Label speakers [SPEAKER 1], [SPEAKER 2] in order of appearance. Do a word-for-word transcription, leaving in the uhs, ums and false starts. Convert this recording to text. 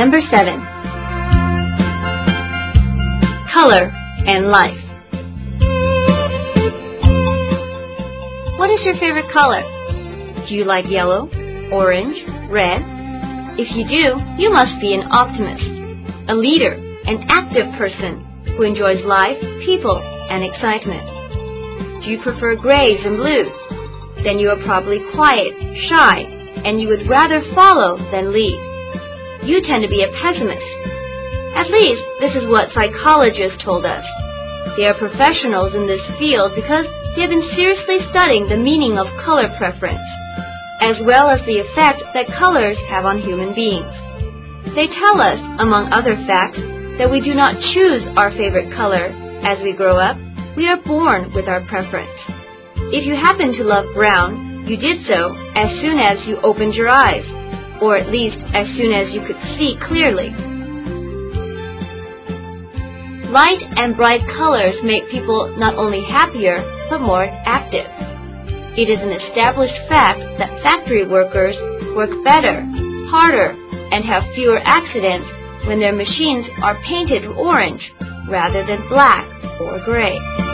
[SPEAKER 1] Number seven. Color and life. What is your favorite color? Do you like yellow, orange, red? If you do, you must be an optimist, a leader, an active person who enjoys life, people, and excitement. Do you prefer grays and blues? Then you are probably quiet, shy, and you would rather follow than lead. You tend to be a pessimist. At least, this is what psychologists told us. They are professionals in this field because they have been seriously studying the meaning of color preference, as well as the effect that colors have on human beings. They tell us, among other facts, that we do not choose our favorite color as we grow up. We are born with our preference. If you happen to love brown, you did so as soon as you opened your eyes, or at least as soon as you could see clearly. Light and bright colors make people not only happier, but more active. It is an established fact that factory workers work better, harder, and have fewer accidents when their machines are painted orange rather than black or gray.